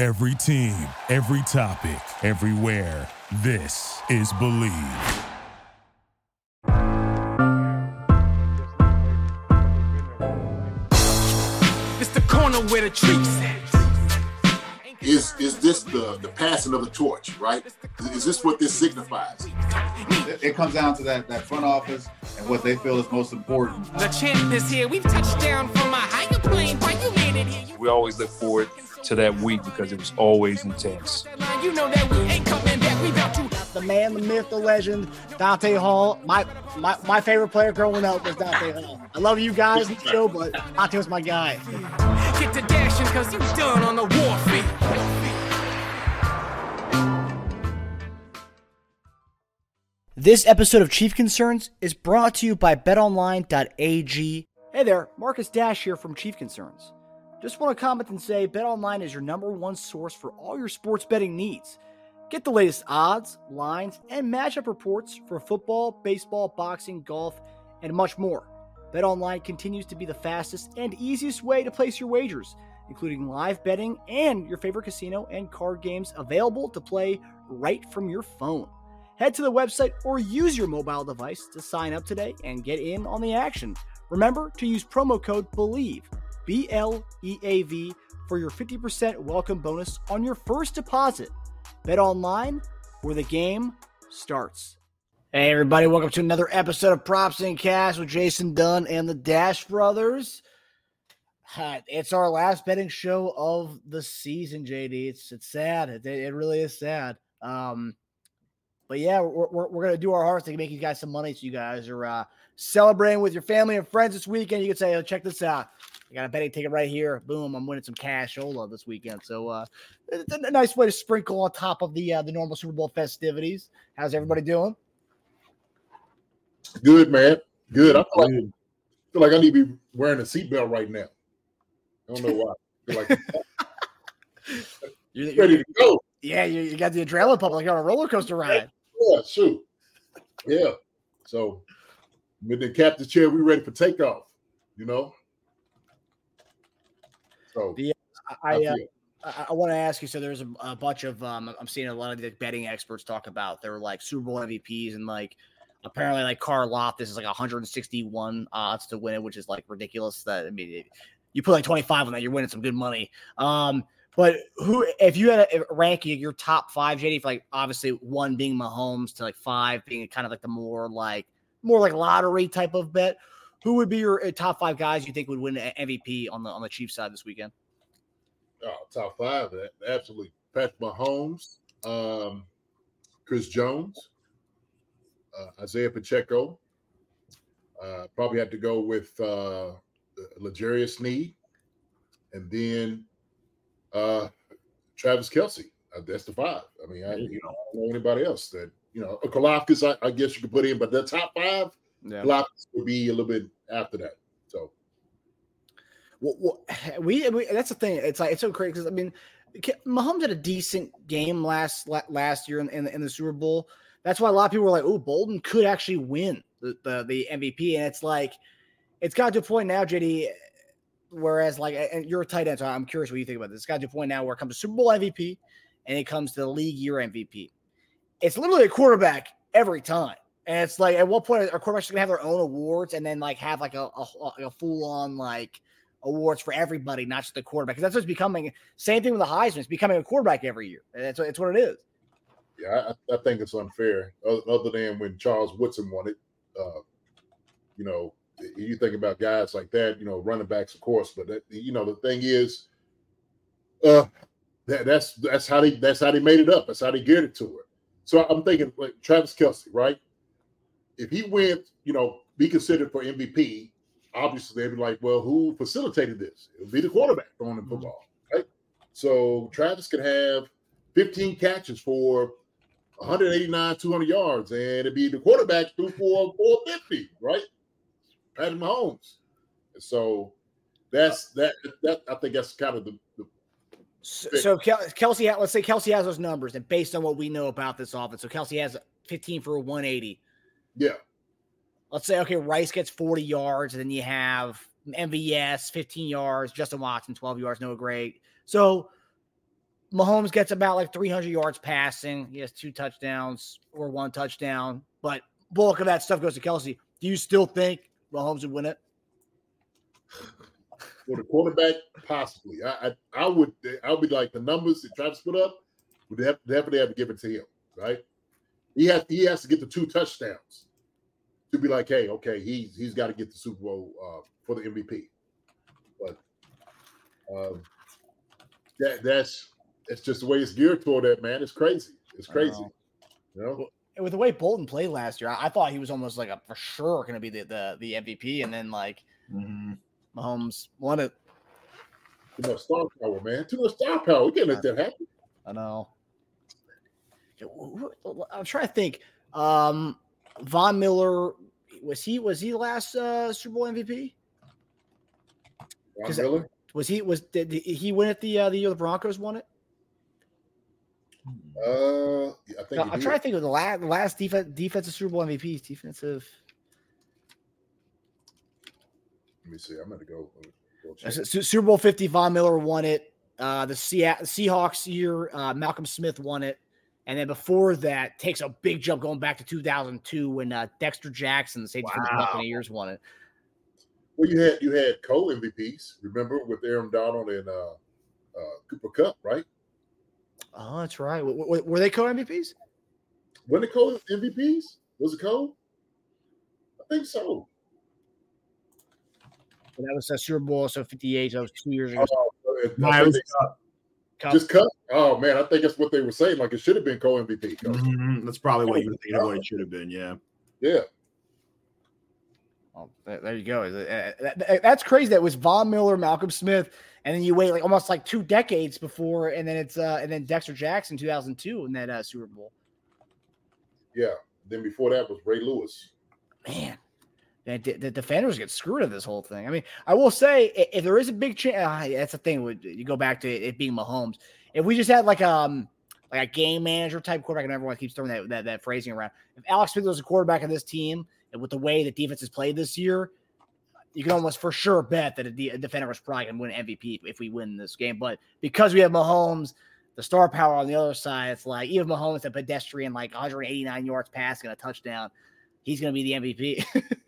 Every team, every topic, everywhere. This is Believe. It's the corner where the treats at. Is this the passing of the torch, right? Is this what this signifies? It comes down to that front office and what they feel is most important. The champ is here. We've touched down from a higher plane. Why you made it here? We always look forward to that week because it was always intense. You know that we ain't coming back. We about to. The man, the myth, the legend, Dante Hall. My favorite player growing up was Dante Hall. I love you guys in the show, but Dante was my guy. Get to dashing because you done on the warfare. This episode of Chief Concerns is brought to you by betonline.ag. Hey there, Marcus Dash here from Chief Concerns. Just want to comment and say BetOnline is your number one source for all your sports betting needs. Get the latest odds, lines, and matchup reports for football, baseball, boxing, golf, and much more. BetOnline continues to be the fastest and easiest way to place your wagers, including live betting and your favorite casino and card games available to play right from your phone. Head to the website or use your mobile device to sign up today and get in on the action. Remember to use promo code BELIEVE, BLEAV, for your 50% welcome bonus on your first deposit. Bet online, where the game starts. Hey everybody, welcome to another episode of Props and Cash with Jason Dunn and the Dash Brothers. It's our last betting show of the season, JD. It's sad. It really is sad. But yeah, we're going to do our hardest to make you guys some money so you guys are celebrating with your family and friends this weekend. You can say, oh, check this out. I got a betting ticket right here. Boom, I'm winning some cashola this weekend. So it's a nice way to sprinkle on top of the normal Super Bowl festivities. How's everybody doing? Good, man. Good. I feel like I need to be wearing a seatbelt right now. I don't know why. I feel like you're ready to go. Yeah, you got the adrenaline pump like you're on a roller coaster ride. Yeah, shoot. Yeah. So, with the captain's chair, we ready for takeoff, you know? So, I want to ask you, so there's a bunch of, I'm seeing a lot of the betting experts talk about, they're like Super Bowl MVPs, and like, apparently like Carl Loftus is like 161 odds to win it, which is like ridiculous. That, I mean, you put like 25 on that, you're winning some good money. But who, if you had a ranking your top five, JD, for like obviously one being Mahomes to like five being kind of like the more like lottery type of bet, who would be your top five guys you think would win an MVP on the Chiefs side this weekend? Oh, top five, absolutely. Patrick Mahomes, Chris Jones, Isaiah Pacheco. Probably have to go with L'Jarius Sneed, and then Travis Kelce. That's the five. I mean, I don't know anybody else that, Kalafdis, I guess you could put in, but the top five, Kalafdis would be a little bit after that. So, well, we that's the thing. It's like, it's so crazy because I mean, Mahomes had a decent game last year in the Super Bowl. That's why a lot of people were like, "Oh, Bolden could actually win the MVP," and it's like, it's got to a point now, JD. Whereas, like, and you're a tight end, so I'm curious what you think about this. It's got to a point now where it comes to Super Bowl MVP and it comes to the league year MVP. It's literally a quarterback every time. And it's like, at what point are quarterbacks going to have their own awards and then, like, have, like, a full-on, like, awards for everybody, not just the quarterback? Because that's what's becoming. Same thing with the Heisman. It's becoming a quarterback every year. And it's what it is. Yeah, I think it's unfair, other than when Charles Woodson won it. You think about guys like that, running backs, of course, but that, the thing is, that's how they made it up. That's how they geared it to it. So I'm thinking like Travis Kelce, right? If he went, be considered for MVP, obviously they'd be like, well, who facilitated this? It would be the quarterback throwing the football, right? So Travis could have 15 catches for 189, 200 yards, and it'd be the quarterback threw for 450, right? Patrick Mahomes. So that's that. I think that's kind of the so Kelce. Let's say Kelce has those numbers, and based on what we know about this offense, so Kelce has 15 for 180. Yeah. Let's say Rice gets 40 yards, and then you have MVS 15 yards, Justin Watson 12 yards, Noah Gray. So Mahomes gets about like 300 yards passing. He has 2 touchdowns or 1 touchdown, but bulk of that stuff goes to Kelsey. Do you still think Mahomes would win it? For the quarterback, possibly. I would be like the numbers that Travis put up would definitely have to give it to him, right? He has to get the 2 touchdowns to be like, hey, okay, he's got to get the Super Bowl for the MVP. But that's just the way it's geared toward that, man. It's crazy. It's crazy. You know? And with the way Bolton played last year, I thought he was almost like for sure going to be the MVP, and then like Mahomes won it. Too much star power, man. Too much star power. We can't let that happen. I know. I'm trying to think. Von Miller, was he last Super Bowl MVP? Von Miller? Did he win it the year the Broncos won it? I think I'm trying to think of the last defensive Super Bowl MVPs. Defensive. Let me see. I'm going to go Super Bowl 50. Von Miller won it. The Seahawks year, Malcolm Smith won it. And then before that, takes a big jump going back to 2002 when Dexter Jackson, the safety for the Buccaneers, won it. Well, you had co-MVPs, remember, with Aaron Donald and Cooper Kupp, right? Oh, that's right. Were they co-MVPs? Were they co-MVPs? Was it co? I think so. And that was a Super Bowl, so 58. That was 2 years ago. Just Kupp? Oh, man, I think that's what they were saying. Like, it should have been co-MVP. That's probably what you were thinking of what it should have been, yeah. Yeah. Oh, there you go. That's crazy. That was Von Miller, Malcolm Smith, and then you wait like almost like 2 decades before, and then it's and then Dexter Jackson 2002 in that Super Bowl. Yeah. Then before that was Ray Lewis. Man, the defenders get screwed in this whole thing. I mean, I will say if there is a big chance, that's the thing. You go back to it being Mahomes. If we just had like a game manager type quarterback, and everyone keeps throwing that phrasing around. If Alex Smith was a quarterback of this team, and with the way the defense has played this year, you can almost for sure bet that a defender was probably going to win MVP if we win this game. But because we have Mahomes, the star power on the other side, it's like even Mahomes, a pedestrian, like 189 yards passing and a touchdown, he's going to be the MVP.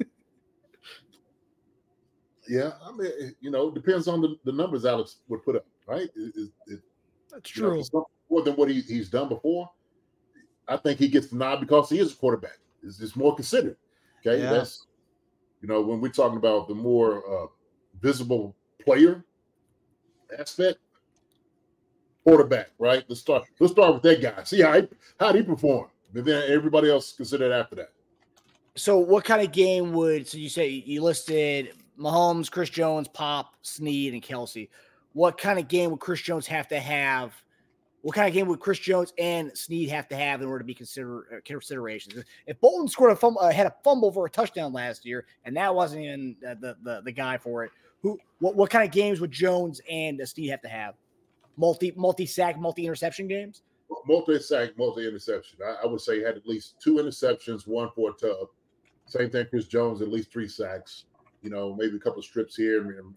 Yeah, I mean, it depends on the numbers Alex would put up, right? That's true. More than what he's done before. I think he gets the nod because he is a quarterback. It's just more considered. Okay, yeah. That's when we're talking about the more visible player aspect, quarterback, right? Let's start with that guy. See how he performed, and then everybody else considered after that. So, what kind of game so you say you listed Mahomes, Chris Jones, Pop, Snead, and Kelsey? What kind of game would Chris Jones have to have? What kind of game would Chris Jones and Snead have to have in order to be considerations? If Bolton scored had a fumble for a touchdown last year, and that wasn't even the guy for it, what kind of games would Jones and Snead have to have? Multi-sack, multi-interception games? Multi-sack, multi-interception. I would say had at least 2 interceptions, 1 for a tub. Same thing, Chris Jones, at least 3 sacks. Maybe a couple of strips here and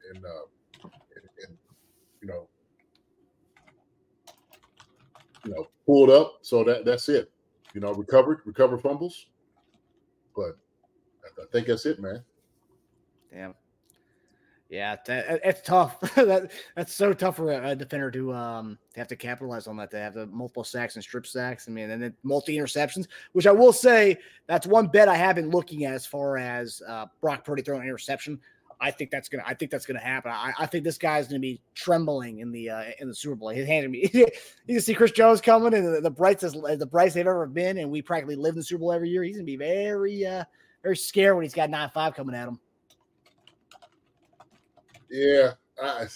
pulled up. So that's it. Recover fumbles. But I think that's it, man. Damn. Yeah, it's tough. That's so tough for a defender to have to capitalize on that. To have the multiple sacks and strip sacks. I mean, and then multi interceptions, which I will say that's one bet I have been looking at as far as Brock Purdy throwing an interception. I think that's gonna happen. I think this guy's gonna be trembling in the Super Bowl. His hand you can see Chris Jones coming and the brightest they've ever been, and we practically live in the Super Bowl every year. He's gonna be very very scared when he's got 9-5 coming at him. Yeah, I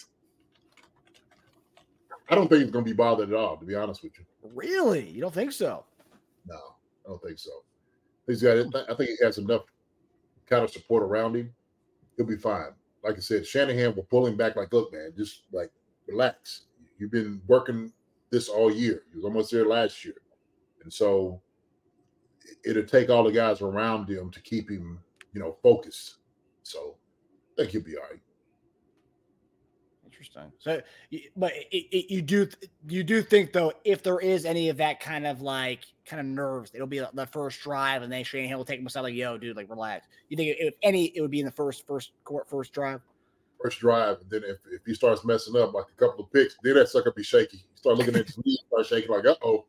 don't think he's going to be bothered at all, to be honest with you. Really? You don't think so? No, I don't think so. I think he has enough kind of support around him. He'll be fine. Like I said, Shanahan will pull him back like, look, man, just like relax. You've been working this all year. He was almost there last year. And so it'll take all the guys around him to keep him, focused. So I think he'll be all right. Interesting. So, but you do think though, if there is any of that kind of nerves, it'll be the first drive, and then Shanahan will take him aside like, "Yo, dude, like relax." You think if any, it would be in the first drive? First drive, and then if he starts messing up like a couple of picks, then that sucker be shaky. You start looking at his knees, start shaking like, "Uh-oh."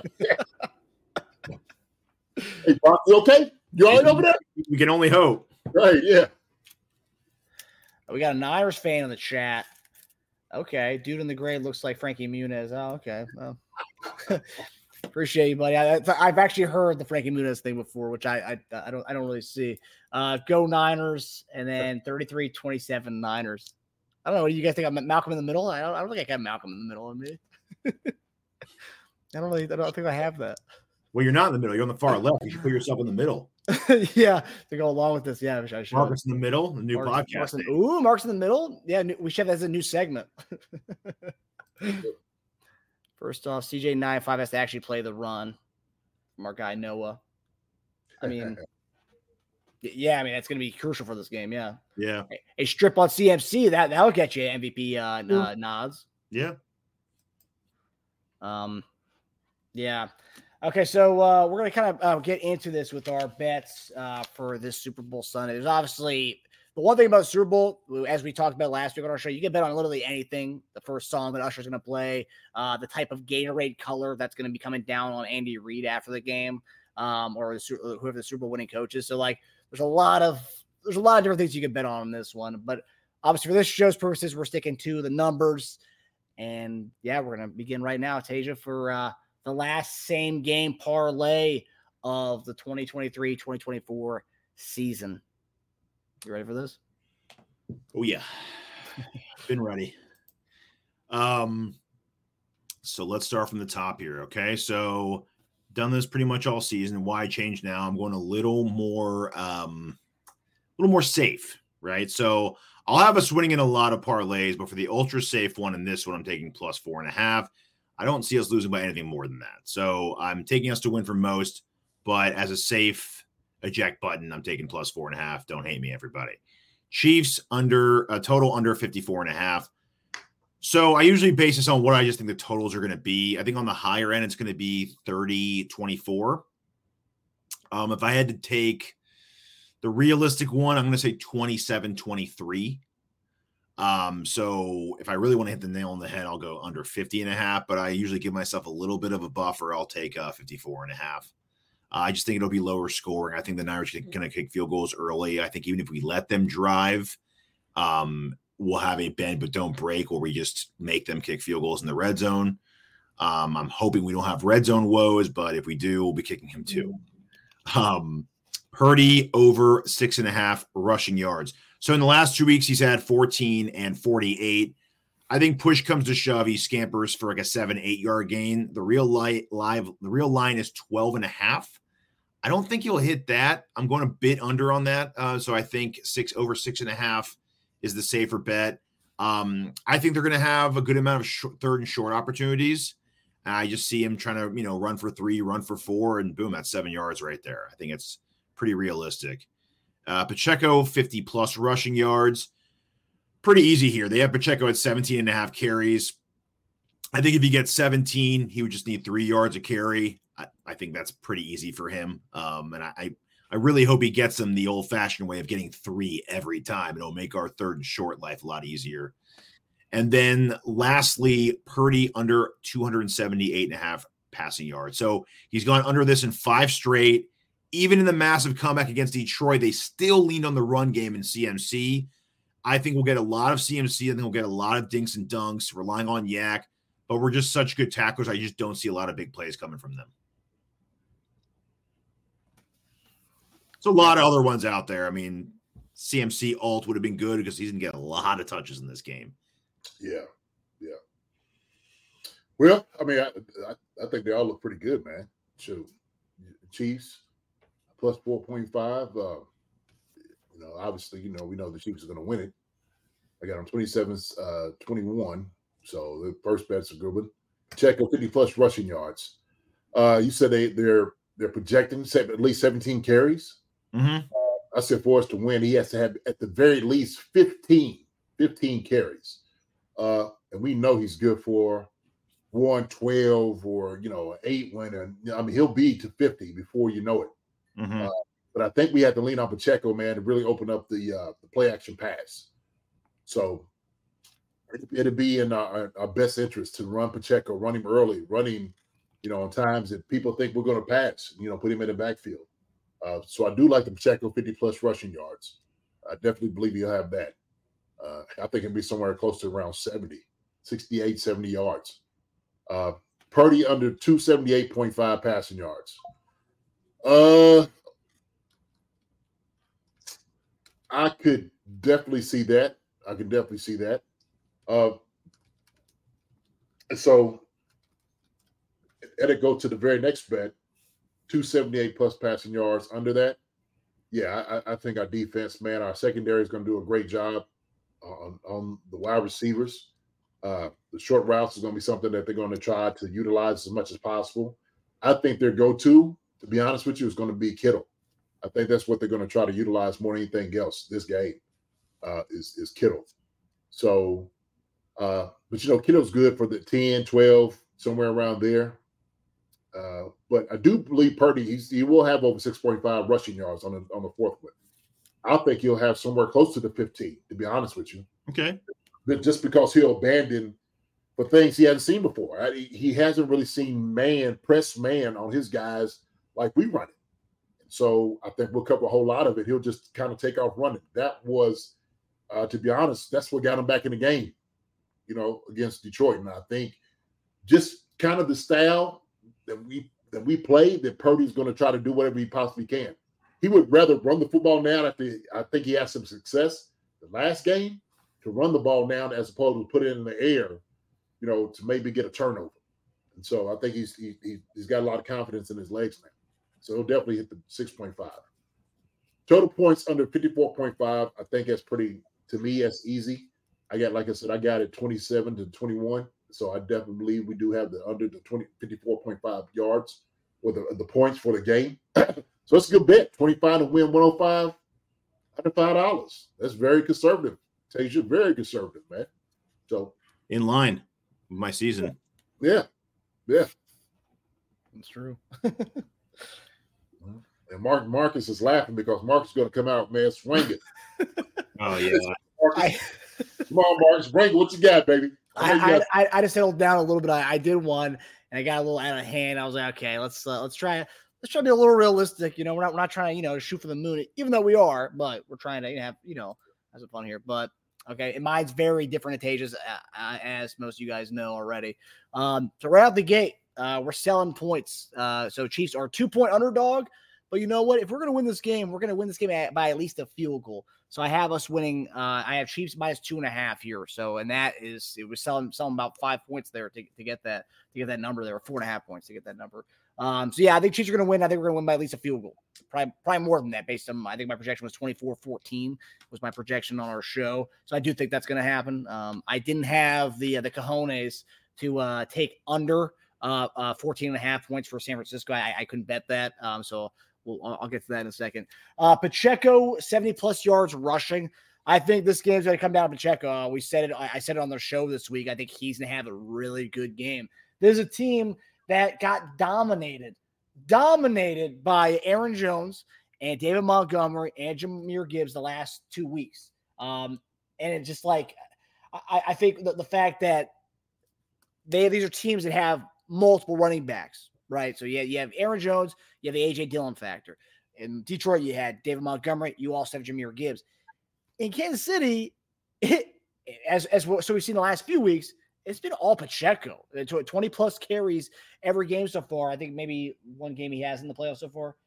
Hey, Brock, you okay? You all right over there? We can only hope. Right, yeah. We got a Niners fan in the chat. Okay, dude in the gray looks like Frankie Muniz. Oh, okay. Well, appreciate you, buddy. I've actually heard the Frankie Muniz thing before, which I don't really see. Go Niners, and then 33-27 Niners. I don't know. What do you guys think? I'm Malcolm in the middle. I don't think I got Malcolm in the middle of me. I don't think I have that. Well, you're not in the middle. You're on the far left. You should put yourself in the middle. Yeah, to go along with this. Yeah, I should. Marcus in the middle, the new podcast. Mark's in the middle. Yeah, we should have that as a new segment. First off, CJ95 has to actually play the run from our guy Noah. I mean, yeah, that's going to be crucial for this game. Yeah. Yeah. A strip on CMC that'll get you MVP nods. Yeah. Yeah. Okay, so we're going to kind of get into this with our bets for this Super Bowl Sunday. There's obviously the one thing about the Super Bowl, as we talked about last week on our show, you can bet on literally anything. The first song that Usher's going to play, the type of Gatorade color that's going to be coming down on Andy Reid after the game, or whoever the Super Bowl winning coach is. So, there's a lot of different things you can bet on this one. But obviously, for this show's purposes, we're sticking to the numbers. And yeah, we're going to begin right now, Tasia, for the last same game parlay of the 2023-2024 season. You ready for this? Oh yeah. Been ready. So let's start from the top here. Okay. So done this pretty much all season. Why change now? I'm going a little more safe, right? So I'll have us winning in a lot of parlays, but for the ultra safe one and this one, I'm taking plus 4.5. I don't see us losing by anything more than that. So I'm taking us to win for most, but as a safe eject button, I'm taking plus 4.5. Don't hate me, everybody. Chiefs under a total under 54.5. So I usually base this on what I just think the totals are going to be. I think on the higher end, it's going to be 30-24. If I had to take the realistic one, I'm going to say 27-23. So if I really want to hit the nail on the head, I'll go under 50.5, but I usually give myself a little bit of a buffer. I'll take 54.5. I just think it'll be lower scoring. I think the Niners are going to kick field goals early. I think even if we let them drive, we'll have a bend but don't break where we just make them kick field goals in the red zone. I'm hoping we don't have red zone woes, but if we do, we'll be kicking him too. Purdy over 6.5 rushing yards. So in the last 2 weeks, he's had 14 and 48. I think push comes to shove, he scampers for like a 7-8 yard gain. The real line is 12.5. I don't think he'll hit that. I'm going a bit under on that. So I think over 6.5 is the safer bet. I think they're going to have a good amount of third and short opportunities. I just see him trying to, run for 3, run for 4, and boom, that's 7 yards right there. I think it's pretty realistic. Pacheco, 50-plus rushing yards. Pretty easy here. They have Pacheco at 17.5 carries. I think if he gets 17, he would just need 3 yards a carry. I think that's pretty easy for him. And I really hope he gets them the old-fashioned way of getting 3 every time. It'll make our third and short life a lot easier. And then lastly, Purdy under 278.5 passing yards. So he's gone under this in 5 straight. Even in the massive comeback against Detroit, they still leaned on the run game in CMC. I think we'll get a lot of CMC. I think we'll get a lot of dinks and dunks, relying on Yak. But we're just such good tacklers. I just don't see a lot of big plays coming from them. There's a lot of other ones out there. I mean, CMC alt would have been good because he's going to get a lot of touches in this game. Yeah. Well, I mean, I think they all look pretty good, man. Shoot. Chiefs plus 4.5. Obviously, we know the Chiefs are going to win it. I got them 27-21. So the first bet's a good one. Check 50-plus rushing yards. You said they're projecting at least 17 carries. Mm-hmm. I said for us to win, he has to have at the very least 15 carries. And we know he's good for 112 or, you know, an 8 win. I mean, he'll be to 50 before you know it. Mhm. But I think we had to lean on Pacheco, man, to really open up the play action pass. So it'd be in our best interest to run Pacheco, run him early, run him, you know, on times that people think we're going to pass, you know, put him in the backfield. So I do like the Pacheco 50-plus rushing yards. I definitely believe he'll have that. I think it'll be somewhere close to around 68, 70 yards. Purdy under 278.5 passing yards. I could definitely see that. So it'll go to the very next bet, 278 plus passing yards. Under that, yeah, I think our defense, man, our secondary is going to do a great job on the wide receivers. The short routes is going to be something that they're going to try to utilize as much as possible. I think their go-to, to be honest with you, is going to be Kittle. I think that's what they're going to try to utilize more than anything else this game is Kittle. So, but, you know, Kittle's good for the 10, 12, somewhere around there. But I do believe Purdy, he will have over 6.5 rushing yards on the fourth one. I think he'll have somewhere close to the 15, to be honest with you. Okay. But just because he'll abandon for things he hasn't seen before. Right? He hasn't really seen press man on his guys like we run it. So I think we'll cover a whole lot of it. He'll just kind of take off running. That was, to be honest, that's what got him back in the game, you know, against Detroit. And I think just kind of the style that we play, that Purdy's going to try to do whatever he possibly can. He would rather run the football now. I think he had some success the last game to run the ball now as opposed to put it in the air, you know, to maybe get a turnover. And so I think he's got a lot of confidence in his legs now. So he'll definitely hit the 6.5. Total points under 54.5. I think that's pretty, to me, that's easy. Like I said, I got it 27 to 21. So I definitely believe we do have the under the 54.5 yards or the points for the game. So it's a good bet. 25 to win 105, under $5. That's very conservative. Tells you very conservative, man. So in line with my season. Yeah. That's true. And Marcus is laughing because Marcus is going to come out, man, swinging. Oh, yeah. Come on, Marcus. Bring it. What you got, baby? I just settled down a little bit. I did one, and I got a little out of hand. I was like, okay, let's try to be a little realistic. You know, we're not trying to, you know, shoot for the moon, even though we are, but we're trying to have, you know, have some fun here. But okay, and mine's very different in Tages, as most of you guys know already. So right out the gate, we're selling points. So Chiefs are 2-point underdog. But you know what? If we're going to win this game, we're going to win this game by at least a field goal. So I have us winning. I have Chiefs minus 2.5 here. So, and that is, it was selling about 5 points there to get that number there, 4.5 points to get that number. So yeah, I think Chiefs are going to win. I think we're going to win by at least a field goal. Probably more than that based on, I think my projection was 24-14 was my projection on our show. So I do think that's going to happen. I didn't have the cojones to take under 14.5 points for San Francisco. I couldn't bet that. So I'll get to that in a second. Pacheco, 70-plus yards rushing. I think this game's going to come down to Pacheco. I said it on the show this week. I think he's going to have a really good game. There's a team that got dominated by Aaron Jones and David Montgomery and Jahmyr Gibbs the last 2 weeks. And it's just like, I think the fact that these are teams that have multiple running backs, right? So you have Aaron Jones, you have the A.J. Dillon factor. In Detroit, you had David Montgomery. You also have Jahmyr Gibbs. In Kansas City, so we've seen the last few weeks, it's been all Pacheco. 20-plus carries every game so far. I think maybe one game he has in the playoffs so far.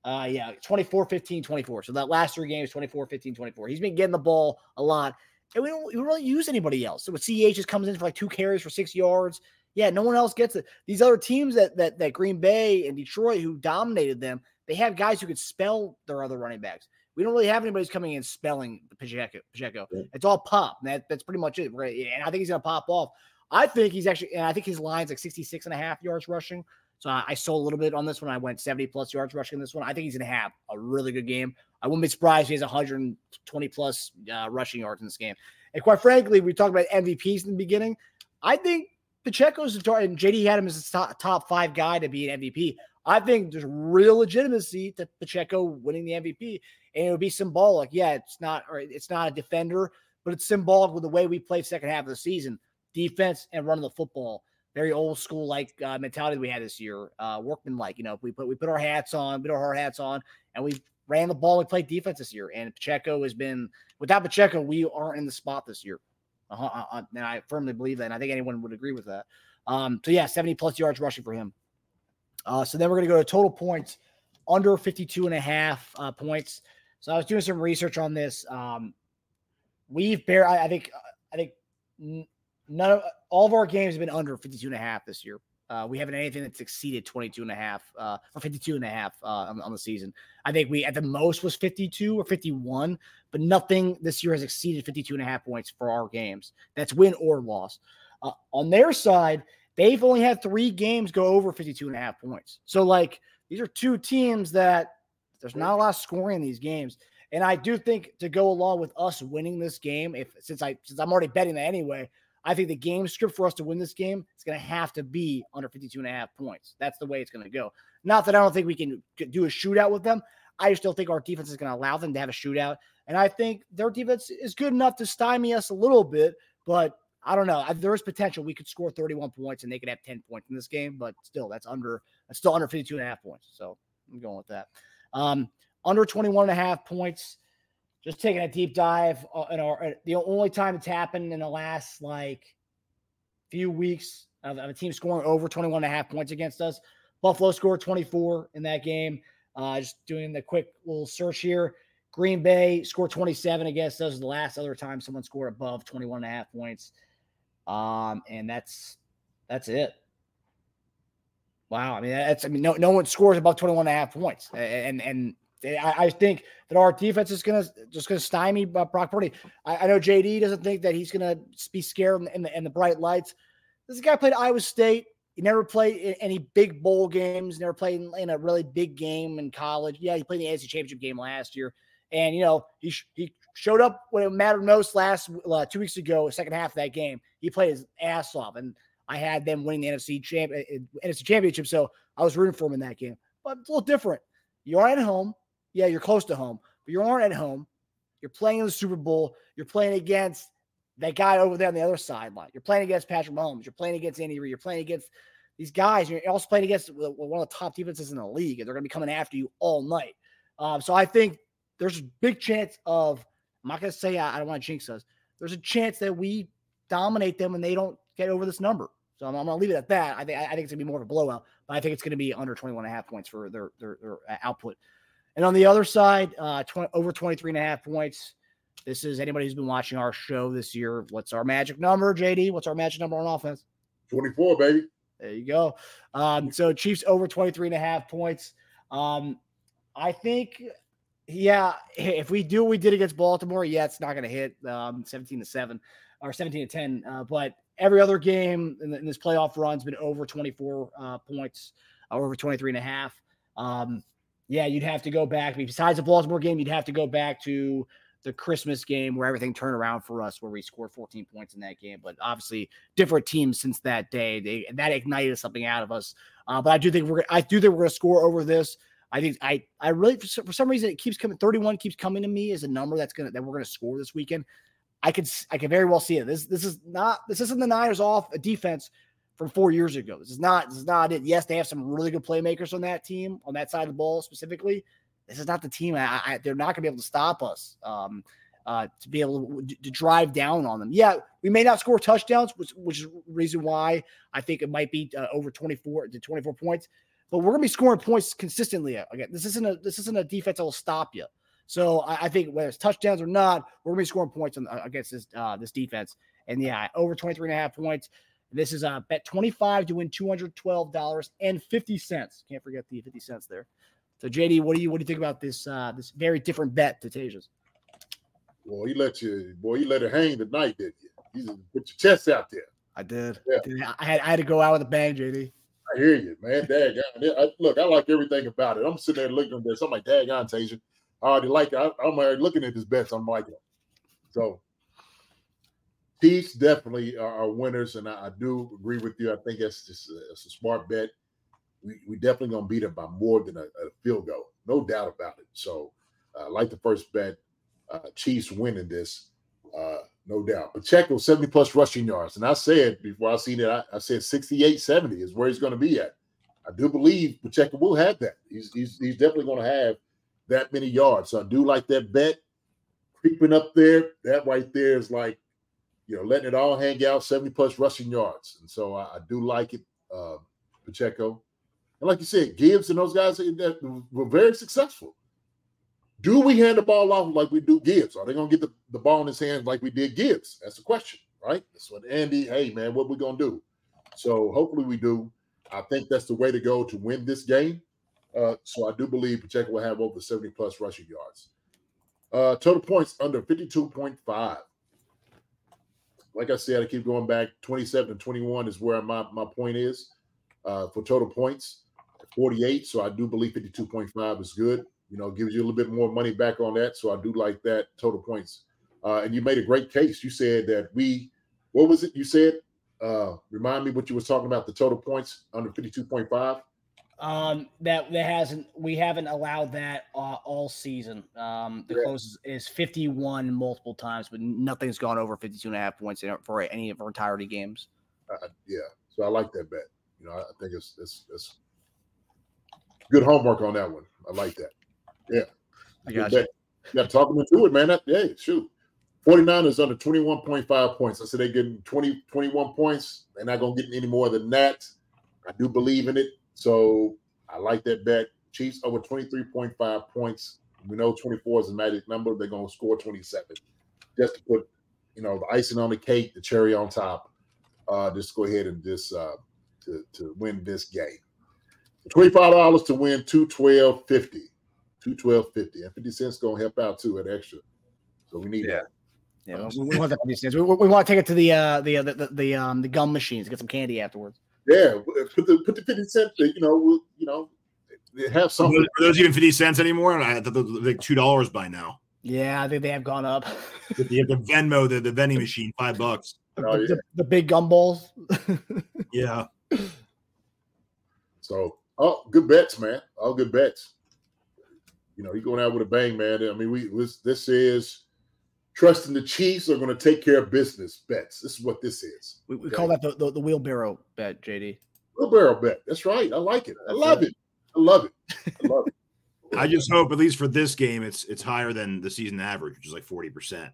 24, 15, 24. So that last 3 games, 24, 15, 24. He's been getting the ball a lot. And we don't really use anybody else. So with CEH just comes in for like 2 carries for 6 yards. Yeah, no one else gets it. These other teams that Green Bay and Detroit who dominated them, they have guys who could spell their other running backs. We don't really have anybody who's coming in spelling Pacheco. Yeah. It's all pop. That's pretty much it. Right? And I think he's going to pop off. I think he's actually – and I think his line's like 66.5 yards rushing. So I sold a little bit on this one. I went 70-plus yards rushing this one. I think he's going to have a really good game. I wouldn't be surprised if he has 120-plus rushing yards in this game. And quite frankly, we talked about MVPs in the beginning. I think Pacheco's and JD had him as a top 5 guy to be an MVP. I think there's real legitimacy to Pacheco winning the MVP, and it would be symbolic. Yeah, it's not a defender, but it's symbolic with the way we played second half of the season, defense and running the football. Very old school mentality we had this year. Workman-like, we put our hats on, and we ran the ball. We played defense this year, and Pacheco has been without Pacheco, we aren't in the spot this year. And I firmly believe that, and I think anyone would agree with that. 70 plus yards rushing for him. So then we're going to go to total points under 52.5 points. So I was doing some research on this. I think all of our games have been under 52.5 this year. We haven't anything that's exceeded 22.5 or 52.5 on the season. I think we at the most was 52 or 51, but nothing this year has exceeded 52.5 points for our games. That's win or loss. On their side, they've only had 3 games go over 52.5 points. So these are 2 teams that there's not a lot of scoring in these games. And I do think to go along with us winning this game, since I'm already betting that anyway, I think the game script for us to win this game is going to have to be under 52.5 points. That's the way it's going to go. Not that I don't think we can do a shootout with them. I just don't think our defense is going to allow them to have a shootout. And I think their defense is good enough to stymie us a little bit, but I don't know. There is potential. We could score 31 points and they could have 10 points in this game, but still, that's still under 52.5 points. So I'm going with that. Under 21.5 points. Just taking a deep dive the only time it's happened in the last few weeks of a team scoring over 21.5 points against us. Buffalo scored 24 in that game. Just doing the quick little search here. Green Bay scored 27 against us. The last other time someone scored above 21.5 points. And that's it. Wow. No one scores above 21.5 points. And I think that our defense is going to stymie Brock Purdy. I know JD doesn't think that he's going to be scared in the bright lights. This guy played Iowa State. He never played in any big bowl games, never played in a really big game in college. Yeah, he played in the AFC Championship game last year. And, he showed up when it mattered most 2 weeks ago, second half of that game. He played his ass off. And I had them winning the NFC Championship, so I was rooting for him in that game. But it's a little different. You are at home. Yeah, you're close to home, but you aren't at home. You're playing in the Super Bowl. You're playing against that guy over there on the other sideline. You're playing against Patrick Mahomes. You're playing against Andy Reid. You're playing against these guys. You're also playing against one of the top defenses in the league, and they're going to be coming after you all night. So I think there's a big chance of – I'm not going to say I don't want to jinx us. There's a chance that we dominate them and they don't get over this number. So I'm going to leave it at that. I think it's going to be more of a blowout, but I think it's going to be under 21.5 points for their output. And on the other side, over 23.5 points. This is anybody who's been watching our show this year. What's our magic number, JD? What's our magic number on offense? 24, baby. There you go. So Chiefs over 23.5 points. I think, if we do what we did against Baltimore, it's not going to hit 17-7 or 17-10. But every other game in this playoff run's been over 24 points, over 23.5. You'd have to go back. Besides the Baltimore game, you'd have to go back to the Christmas game where everything turned around for us, where we scored 14 points in that game. But obviously, different teams since that day. That ignited something out of us. But I do think we're going to score over this. I think I really, for some reason, it keeps coming. 31 keeps coming to me as a number that we're going to score this weekend. I can very well see it. This isn't the Niners off a defense from 4 years ago. This is not it. Yes, they have some really good playmakers on that team, on that side of the ball specifically. This is not the team. They're not going to be able to stop us to be able to drive down on them. Yeah, we may not score touchdowns, which is the reason why I think it might be over 24 points. But we're going to be scoring points consistently. Again, this isn't a defense that will stop you. So I think whether it's touchdowns or not, we're going to be scoring points against this defense. And over 23.5 points. This is a bet 25 to win $212.50. Can't forget the 50 cents there. So JD, what do you think about this very different bet to Taja's? Well, he let it hang tonight, didn't you? You put your chest out there. I did. Yeah. I had to go out with a bang, JD. I hear you, man. Look, I like everything about it. I'm sitting there looking at this. I'm like, daggone, Tasia. I already like it. I'm already looking at this bet. So I'm liking it. So Chiefs definitely are winners, and I do agree with you. I think it's a smart bet. We definitely gonna beat them by more than a field goal, no doubt about it. So, like the first bet, Chiefs winning this, no doubt. Pacheco 70+ rushing yards, and I said before I seen it, I said 68-70 is where he's going to be at. I do believe Pacheco will have that. He's definitely going to have that many yards. So I do like that bet. Creeping up there, that right there is like, letting it all hang out, 70+ rushing yards. And so I do like it, Pacheco. And like you said, Gibbs and those guys that were very successful. Do we hand the ball off like we do Gibbs? Are they going to get the ball in his hands like we did Gibbs? That's the question, right? That's what Andy, hey, man, what we going to do? So hopefully we do. I think that's the way to go to win this game. So I do believe Pacheco will have over 70+ rushing yards. Total points under 52.5. Like I said, I keep going back. 27 and 21 is where my point is for total points. 48, so I do believe 52.5 is good. Gives you a little bit more money back on that. So I do like that total points. And you made a great case. You said that what was it you said? Remind me what you were talking about, the total points under 52.5. We haven't allowed that all season. The closest is 51 multiple times, but nothing's gone over 52.5 points for any of our entirety games. Yeah. So I like that bet. I think it's good homework on that one. I like that. Yeah. I got you. You got to talk them into it, man. Hey, shoot. 49ers under 21.5 points. I said they're getting 21 points. They're not going to get any more than that. I do believe in it. So I like that bet. Chiefs over 23.5 points. We know 24 is a magic number. They're going to score 27. Just to put, the icing on the cake, the cherry on top. Just go ahead and just to win this game. $25 to win $212.50. $212.50. And 50 cents going to help out too at extra. So we need that. Yeah, we want that 50 cents. We want to take it to the gum machines, get some candy afterwards. Yeah, put the 50 cents. Have something. Are those even 50 cents anymore? I thought they're like $2 by now. Yeah, I think they have gone up. You have the Venmo, the vending machine, $5. Oh, yeah. The big gumballs. Yeah. So, good bets, man. All good bets. You're going out with a bang, man. I mean, this is trusting the Chiefs are going to take care of business bets. This is what this is. We call that the wheelbarrow bet, JD. Wheelbarrow bet. That's right. I like it. I love it. I love it. I just hope, at least for this game, it's higher than the season average, which is like 40%.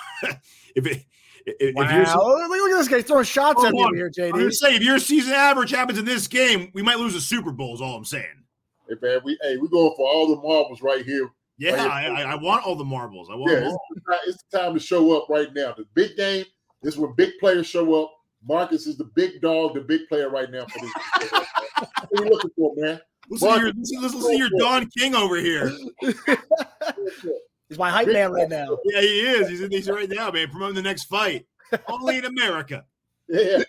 If look at this guy throwing shots at me over here, JD. I'm going to say, if your season average happens in this game, we might lose a Super Bowl is all I'm saying. Hey, man, we're going for all the marbles right here. Yeah, I want all the marbles. I want them all. It's the time to show up right now. The big game is when big players show up. Marcus is the big dog, the big player right now for this. What are you looking for, man? Listen to your Don King over here. He's my hype man right now. Yeah, he is. He's right now, man, promoting the next fight. Only in America. Yeah.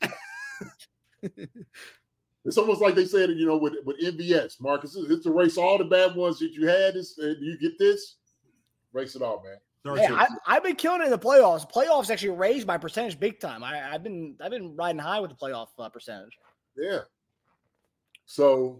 It's almost like they said, with MVS, Marcus, it's a race. All the bad ones that you had, you get this, race it all, man. Yeah, I've been killing it in the playoffs. Playoffs actually raised my percentage big time. I've been riding high with the playoff percentage. Yeah. So,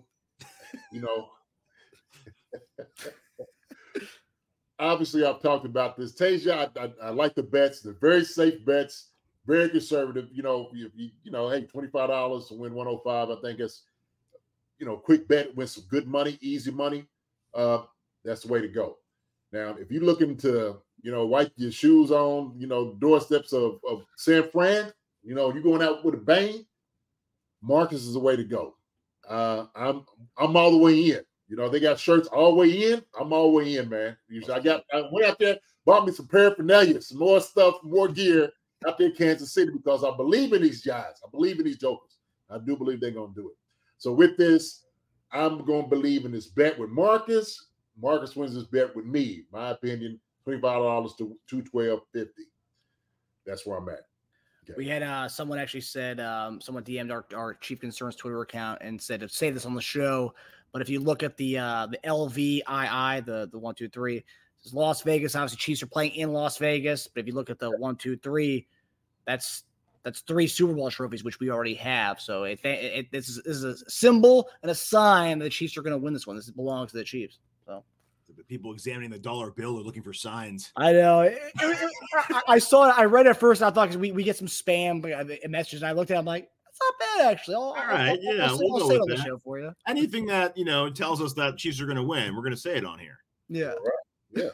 obviously I've talked about this. Tasia, I like the bets. They're very safe bets. Very conservative, hey, $25 to win 105. I think it's, quick bet, win some good money, easy money. That's the way to go. Now, if you're looking to, wipe your shoes on, doorsteps of San Fran, you're going out with a bang, Marcus is the way to go. I'm all the way in. They got shirts all the way in. I'm all the way in, man. I went out there, bought me some paraphernalia, some more stuff, more gear out there in Kansas City because I believe in these guys. I believe in these jokers. I do believe they're going to do it. So with this, I'm going to believe in this bet with Marcus. Marcus wins this bet with me. My opinion, $25 to $212.50. That's where I'm at. Okay. We had someone actually said, someone DM'd our Chief Concerns Twitter account and said to say this on the show, but if you look at the LVII, the 1, 2, 3, Las Vegas, obviously Chiefs are playing in Las Vegas, but if you look at the 1, 2, 3, that's 3 Super Bowl trophies, which we already have. So this is a symbol and a sign that the Chiefs are going to win this one. This belongs to the Chiefs. So The people examining the dollar bill are looking for signs. I know. I saw it. I read it first. And I thought, because we get some spam messages, and I looked at it. I'm like, that's not bad, actually. All right, I'll we'll say go it on with the that. show for you. Anything that, tells us that Chiefs are going to win, we're going to say it on here. Yeah. Yeah.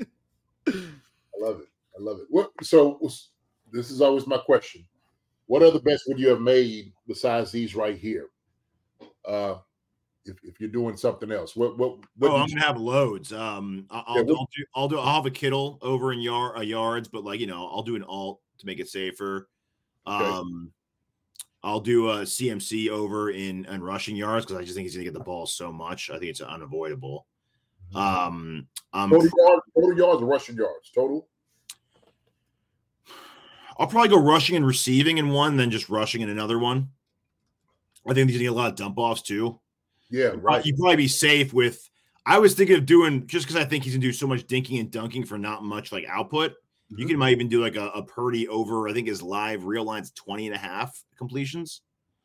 I love it. What? So this is always my question. What other bets would you have made besides these right here? If you're doing something else, what I'm gonna have loads. I'll have a Kittle over in yards, but I'll do an alt to make it safer. Okay. I'll do a CMC over in rushing yards because I just think he's gonna get the ball so much. I think it's unavoidable. Total yards or rushing yards? Total. I'll probably go rushing and receiving in one, then just rushing in another one. I think he's gonna get a lot of dump offs too. Yeah, right. You'd probably be safe with. I was thinking of doing, just because I think he's gonna do so much dinking and dunking for not much output. Mm-hmm. You might even do a Purdy over. I think his real line's 20.5 completions.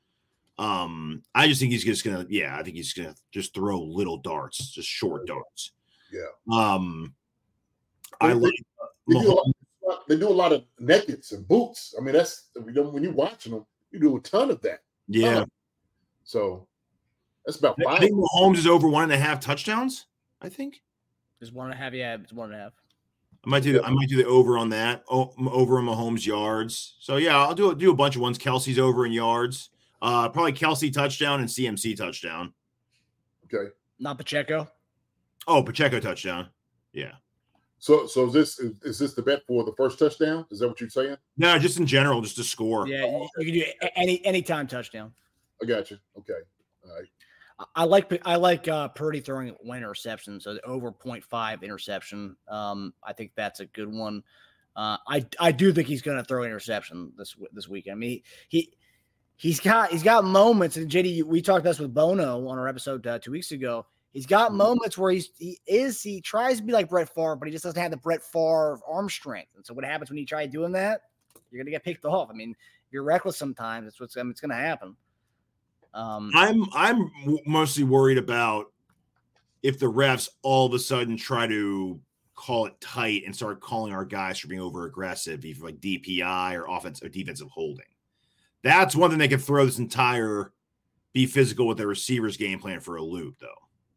I just think he's just gonna. Yeah, I think he's gonna just throw little darts, just short darts. Yeah. I like. They do a lot of nakeds and boots. I mean, that's when you're watching them, you do a ton of that. Yeah. So that's about 5. I think Mahomes is over 1.5 touchdowns. I think It's 1.5. Yeah, it's 1.5. I might do the over on that. Over on Mahomes yards. So yeah, I'll do a bunch of ones. Kelsey's over in yards. Probably Kelsey touchdown and CMC touchdown. Okay. Not Pacheco. Oh, Pacheco touchdown. Yeah. So is this the bet for the first touchdown? Is that what you're saying? No, just in general, just to score. Yeah, you can do anytime touchdown. I got you. Okay. All right. I like Purdy throwing one interception, so the over 0.5 interception. I think that's a good one. I do think he's going to throw an interception this weekend. I mean, he's got moments, and JD, we talked about this with Bono on our episode 2 weeks ago. He's got moments where he tries to be like Brett Favre, but he just doesn't have the Brett Favre arm strength. And so what happens when you try doing that? You're going to get picked off. I mean, you're reckless sometimes. It's going to happen. I'm mostly worried about if the refs all of a sudden try to call it tight and start calling our guys for being over aggressive, either like DPI or offensive or defensive holding. That's one thing they can throw this entire be physical with their receivers game plan for a loop, though.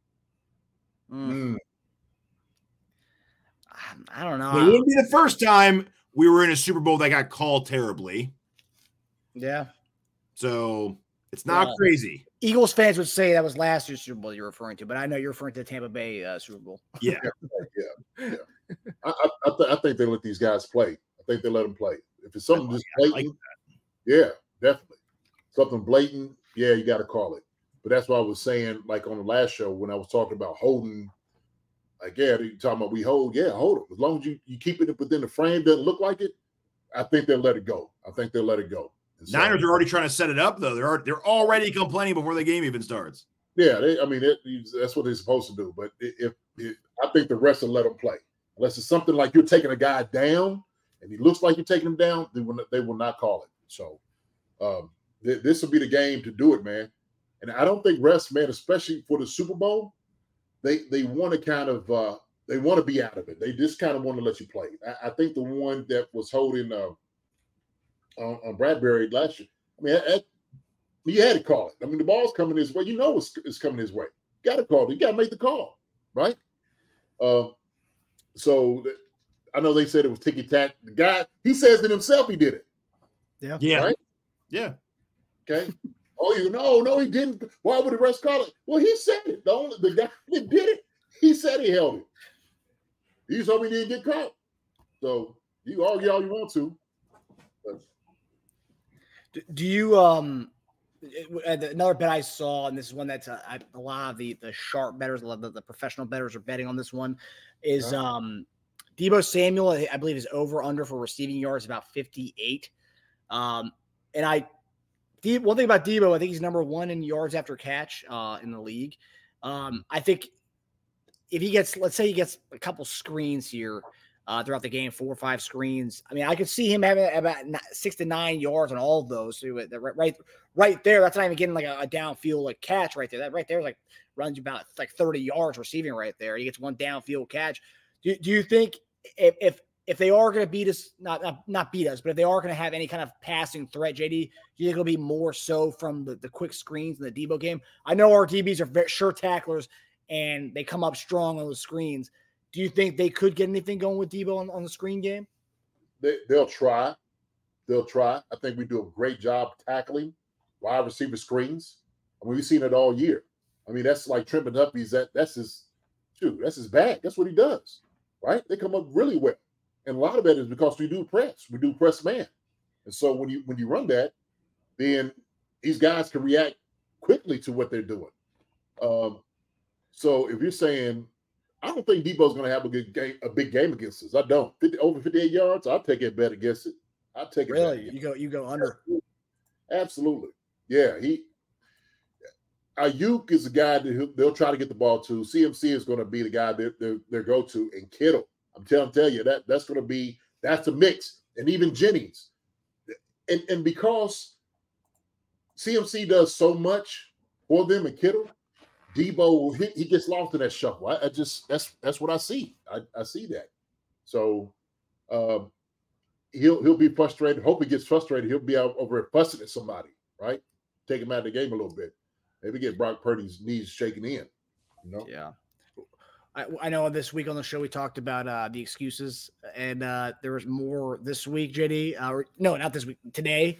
I don't know. It wouldn't be the first time we were in a Super Bowl that got called terribly. Yeah. So it's not crazy. Eagles fans would say that was last year's Super Bowl you're referring to, but I know you're referring to the Tampa Bay Super Bowl. Yeah. Yeah. I think they let these guys play. I think they let them play. If it's something just blatant, yeah, definitely. Something blatant, yeah, you got to call it. But that's what I was saying, like on the last show when I was talking about holding. Like, yeah, you're talking about we hold. Yeah, hold it. As long as you keep it within the frame, doesn't look like it, I think they'll let it go. So, Niners are already trying to set it up, though. They're already complaining before the game even starts. Yeah, that's what they're supposed to do. But if I think the rest will let them play. Unless it's something like you're taking a guy down and he looks like you're taking him down, they will not call it. So this will be the game to do it, man. And I don't think refs, man, especially for the Super Bowl, they want to kind of they want to be out of it. They just kind of want to let you play. I think the one that was holding on Bradbury last year, I mean, you had to call it. I mean, the ball's coming his way. You know it's coming his way. You got to call it. You got to make the call, right? So I know they said it was ticky-tack. The guy, he says it himself he did it. Yeah. Right? Yeah. Okay. Oh, no, he didn't. Why would the rest call it? Well, he said it. The guy that did it, he said he held it. He told me he didn't get caught. So you argue all you want to. But. Do you another bet I saw, and this is one that's a lot of the sharp bettors, the professional bettors are betting on this one, is Deebo Samuel, I believe, is over under for receiving yards about 58. And one thing about Deebo, I think he's number 1 in yards after catch in the league. I think if he gets, let's say he gets a couple screens here, throughout the game, 4 or 5 screens. I mean, I could see him having about 6 to 9 yards on all of those. So right there, that's not even getting like a downfield like catch right there. That right there is like runs you about like 30 yards receiving right there. He gets one downfield catch. Do you think if they are going to beat us, not beat us, but if they are going to have any kind of passing threat, JD, do you think it'll be more so from the quick screens in the Debo game? I know our DBs are very sure tacklers and they come up strong on the screens. Do you think they could get anything going with Debo on the screen game? They'll try. They'll try. I think we do a great job tackling wide receiver screens. I mean, we've seen it all year. I mean, that's like Trent McDuffie's that's his bag. That's what he does, right? They come up really well. And a lot of that is because we do press. We do press man. And so when you run that, then these guys can react quickly to what they're doing. So if you're saying, I don't think Debo's going to have a big game against us. I don't. Over 58 yards, I'll take it bet against it. I'll take it. Really? You go under. Absolutely. Yeah. Ayuk is a guy that they'll try to get the ball to. CMC is going to be the guy that their go-to. And Kittle, I'm telling you, that's the mix. And even Jennings. And because CMC does so much for them and Kittle, Debo, he gets lost in that shuffle. That's what I see. I see that. So he'll be frustrated. Hope he gets frustrated. He'll be out over there fussing at somebody, right? Take him out of the game a little bit. Maybe get Brock Purdy's knees shaking in. Yeah. I know this week on the show we talked about the excuses, and there was more this week, JD. No, not this week. Today.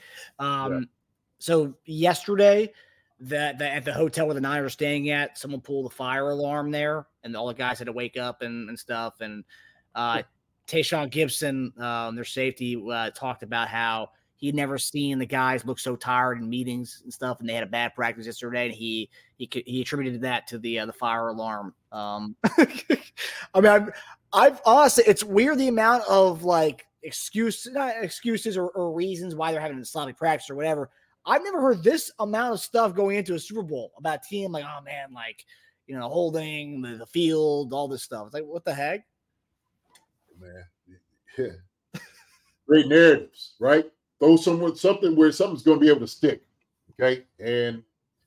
So yesterday, that at the hotel where the Niners are staying at, someone pulled the fire alarm there, and all the guys had to wake up and stuff. And Tayshaun Gibson, their safety, talked about how he'd never seen the guys look so tired in meetings and stuff, and they had a bad practice yesterday, and he attributed that to the fire alarm. I mean, I've honestly, it's weird the amount of like not excuses or reasons why they're having a sloppy practice or whatever. I've never heard this amount of stuff going into a Super Bowl about a team like, oh man, like, holding the field, all this stuff. It's like, what the heck? Man, yeah. Great narratives, right? Throw something where something's going to be able to stick, okay? And,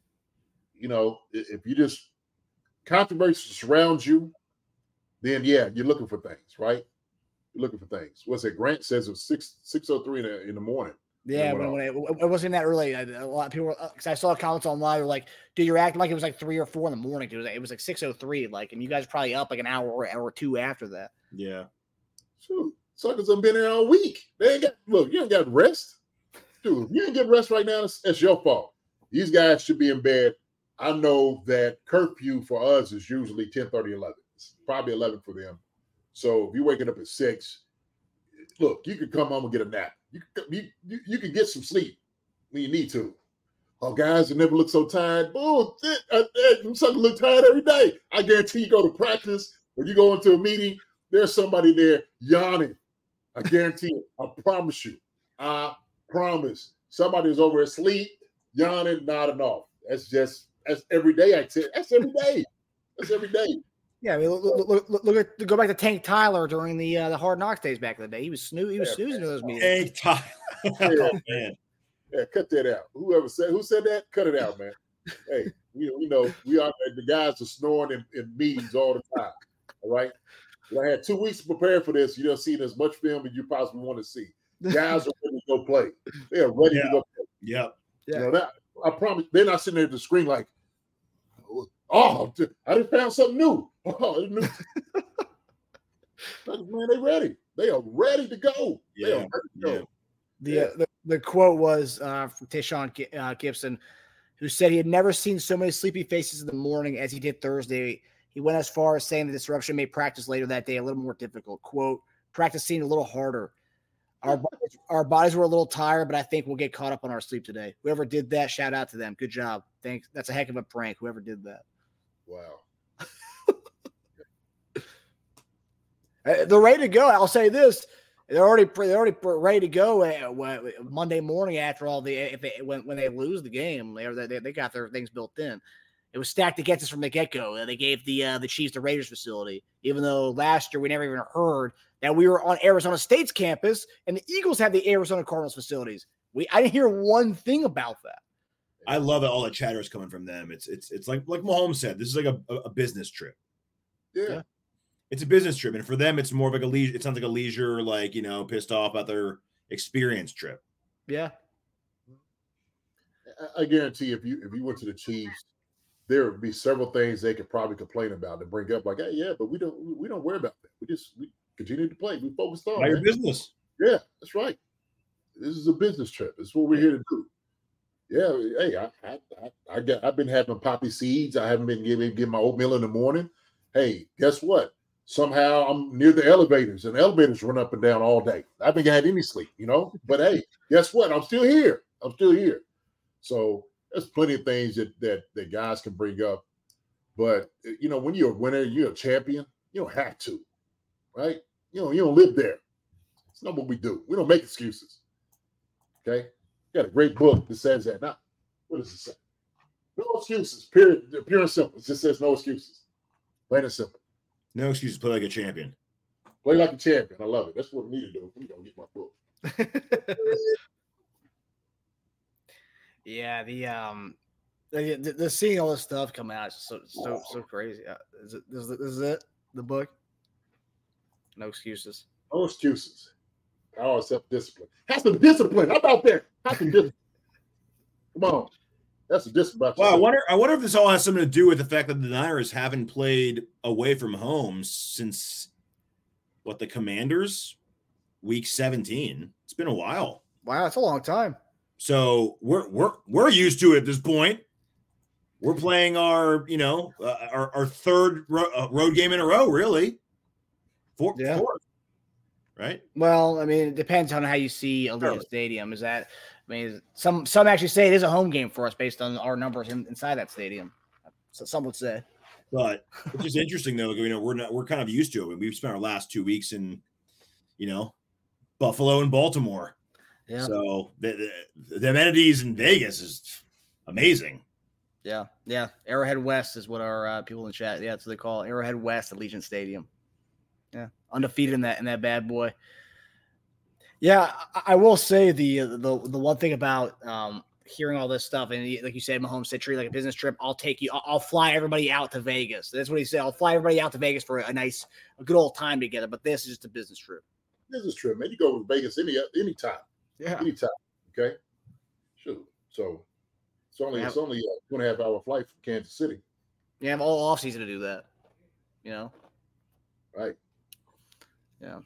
if you just controversy surrounds you, then, yeah, you're looking for things, right? You're looking for things. What's it? Grant says it was 6:03 in the morning. Yeah, when it wasn't that early. A lot of people, because I saw comments online, were like, "Dude, you're acting like it was like 3 or 4 in the morning." It was like 6:03, and you guys are probably up like an hour or two after that. Yeah. Shoot, suckers have been there all week. You ain't got rest, dude. You ain't get rest right now. That's your fault. These guys should be in bed. I know that curfew for us is usually 10:30, 11. It's probably 11 for them. So if you're waking up at 6, look, you could come home and get a nap. You can get some sleep when you need to. Oh, guys, you never look so tired. Oh, I'm starting to look tired every day. I guarantee you go to practice or you go into a meeting, there's somebody there yawning. I guarantee it. I promise you. I promise. Somebody's over asleep, yawning, nodding off. That's every day. That's every day. That's every day. Yeah, I mean, look at go back to Tank Tyler during the Hard Knocks days back in the day. He was snoozing to those meetings. Tank Tyler, oh, man. Yeah, cut that out. Who said that? Cut it out, man. Hey, we know the guys are snoring in meetings all the time. All right. I had 2 weeks to prepare for this. You don't see as much film as you possibly want to see. Guys are ready to go play. They are ready to go play. Yep. Yeah. That I promise. They're not sitting there at the screen like, oh, I just found something new. Oh, new. Man, they ready. They are ready to go. Yeah. They are ready to go. The quote was from Tayshaun Gibson, who said he had never seen so many sleepy faces in the morning as he did Thursday. He went as far as saying the disruption made practice later that day a little more difficult. Quote, practice seemed a little harder. Our bodies were a little tired, but I think we'll get caught up on our sleep today. Whoever did that, shout out to them. Good job. Thanks. That's a heck of a prank, whoever did that. Wow. They're ready to go. I'll say this. They're already ready to go Monday morning after all when they lose the game. They got their things built in. It was stacked against us from the get-go. They gave the Chiefs the Raiders facility, even though last year we never even heard that we were on Arizona State's campus and the Eagles had the Arizona Cardinals facilities. I didn't hear one thing about that. I love it. All the chatter is coming from them. It's like Mahomes said, this is like a business trip. Yeah. It's a business trip. And for them, it's more of like a leisure. It sounds like a leisure, like, pissed off about their experience trip. Yeah. I guarantee if you went to the Chiefs, there would be several things they could probably complain about and bring up, like, hey, yeah, but we don't worry about that. We continue to play. We focused on Your business. Yeah, that's right. This is a business trip. This is what we're here to do. Yeah, hey, I've been having poppy seeds. I haven't been getting my oatmeal in the morning. Hey, guess what? Somehow I'm near the elevators, and elevators run up and down all day. I haven't had any sleep, But hey, guess what? I'm still here. So there's plenty of things that guys can bring up. But when you're a winner, you're a champion. You don't have to, right? You don't live there. It's not what we do. We don't make excuses. Okay. Got a great book that says that. Now, what does it say? No excuses. Period. Pure and simple. It just says no excuses. Plain and simple. No excuses. Play like a champion. Play like a champion. I love it. That's what we need to do. We're gonna get my book. Yeah, the seeing all this stuff come out is so crazy. Is it the book? No excuses. No excuses. Power of self-discipline. Have some discipline. How about that? Have some discipline. Come on. That's a discipline. Well, I wonder if this all has something to do with the fact that the Niners haven't played away from home since the Commanders week 17. It's been a while. Wow, it's a long time. So we're used to it at this point. We're playing our third road game in a row, really. Fourth, right? Well, I mean, it depends on how you see Allegiant Stadium. Some actually say it is a home game for us based on our numbers inside that stadium. So some would say. But it's just interesting though. We're kind of used to it. We've spent our last 2 weeks in, Buffalo and Baltimore. Yeah. So the amenities in Vegas is amazing. Yeah. Arrowhead West is what our people in the chat. Yeah, that's what they call it. Arrowhead West Allegiant Stadium. Yeah, undefeated in that bad boy. Yeah, I will say the one thing about hearing all this stuff, and like you said, Mahomes said, treat it like a business trip. I'll fly everybody out to Vegas. That's what he said. I'll fly everybody out to Vegas for a good old time together. But this is just a business trip. Business trip, man. You go to Vegas anytime. Yeah, anytime. Okay, sure. So it's only a 2.5 hour flight from Kansas City. You have all off season to do that. Right. Yeah.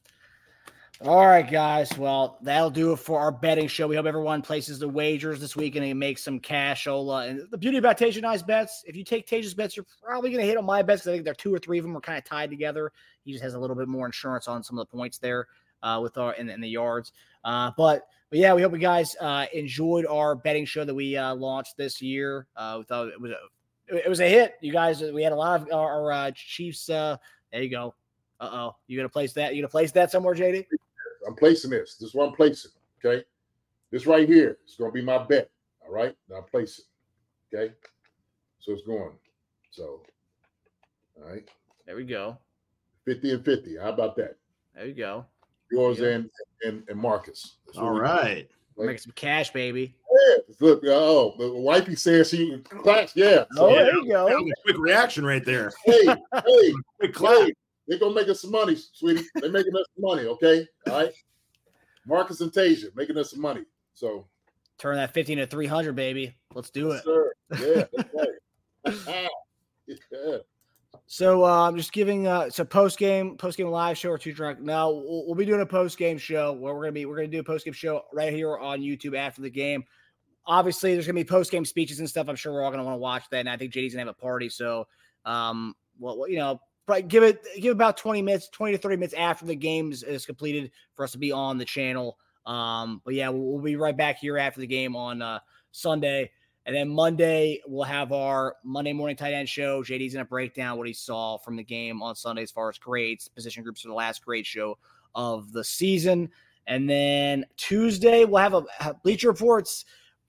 All right, guys. Well, that'll do it for our betting show. We hope everyone places the wagers this week and make some cash. And the beauty about Tej and I's bets, if you take Tej's bets, you're probably going to hit on my bets. I think there are 2 or 3 of them are kind of tied together. He just has a little bit more insurance on some of the points there with our in the yards. But yeah, we hope you guys enjoyed our betting show that we launched this year. We thought it was a hit. You guys, we had a lot of our Chiefs. There you go. You gonna place that? You gonna place that somewhere, JD? I'm placing this. This is what I'm placing. Okay, this right here is gonna be my bet. All right, now place it. Okay, so it's going. So, all right. There we go. 50 and 50. How about that? There you go. Yours and Marcus. All right. Make some cash, baby. Yeah. Look, the wifey says she claps. Yeah. So, there you go. Quick reaction right there. Hey, quick clap. They're gonna make us some money, sweetie. They're making us some money, okay? All right. Marcus and Tasia making us some money. So turn that 15 to 300, baby. Let's do it. Sir. Yeah, that's right. Yeah. So I'm just giving post game live show or Too Drunk. Now we'll be doing a post game show where we're gonna do a post game show right here on YouTube after the game. Obviously, there's gonna be post game speeches and stuff. I'm sure we're all gonna want to watch that, and I think JD's gonna have a party. So, probably give about 20 to 30 minutes after the game is completed for us to be on the channel. But yeah, we'll be right back here after the game on Sunday. And then Monday, we'll have our Monday morning tight end show. JD's going to break down what he saw from the game on Sunday as far as grades, position groups for the last grade show of the season. And then Tuesday, we'll have a Bleacher Reports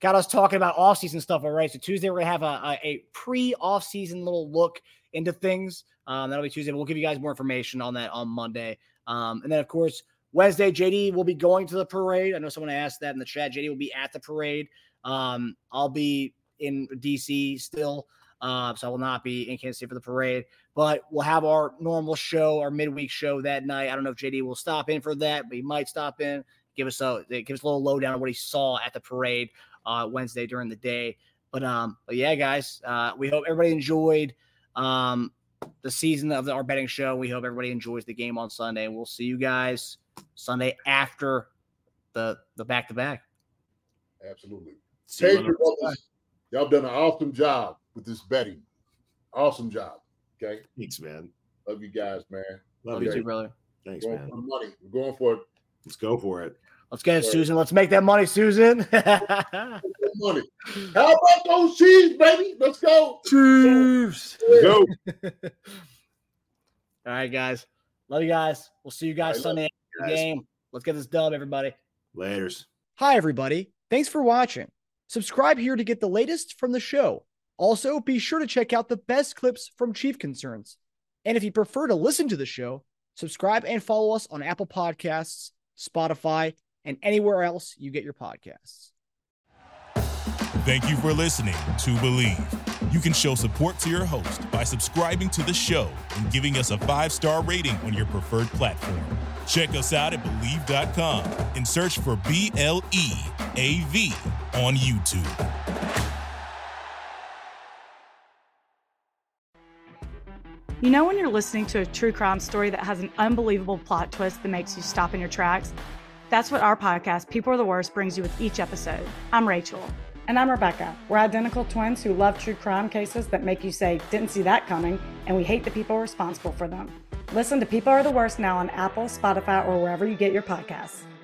got us talking about off-season stuff already. So Tuesday, we're going to have a pre-off-season little look into things. That'll be Tuesday. We'll give you guys more information on that on Monday. And then, of course, Wednesday, JD will be going to the parade. I know someone asked that in the chat. JD will be at the parade. I'll be in DC still, so I will not be in Kansas City for the parade. But we'll have our normal show, our midweek show that night. I don't know if JD will stop in for that, but he might stop in, give us a little lowdown on what he saw at the parade Wednesday during the day. But yeah, guys, we hope everybody enjoyed the season of our betting show. We hope everybody enjoys the game on Sunday. We'll see you guys Sunday after the back-to-back. Absolutely. Y'all done an awesome job with this betting. Awesome job. Okay. Thanks, man. Love you guys, man. Love you too, brother. Thanks, man. For money. We're going for it. Let's go for it. Let's get it, Susan. Let's make that money, Susan. Money. How about those Chiefs, baby? Let's go. Chiefs. Go. All right, guys. Love you guys. We'll see you guys Sunday after the game. Let's get this dub, everybody. Laters. Hi, everybody. Thanks for watching. Subscribe here to get the latest from the show. Also, be sure to check out the best clips from Chief Concerns. And if you prefer to listen to the show, subscribe and follow us on Apple Podcasts, Spotify, and anywhere else you get your podcasts. Thank you for listening to Believe. You can show support to your host by subscribing to the show and giving us a 5-star rating on your preferred platform. Check us out at Believe.com and search for BLEAV on YouTube. You know when you're listening to a true crime story that has an unbelievable plot twist that makes you stop in your tracks? That's what our podcast, People Are the Worst, brings you with each episode. I'm Rachel. And I'm Rebecca. We're identical twins who love true crime cases that make you say, didn't see that coming, and we hate the people responsible for them. Listen to People Are the Worst now on Apple, Spotify, or wherever you get your podcasts.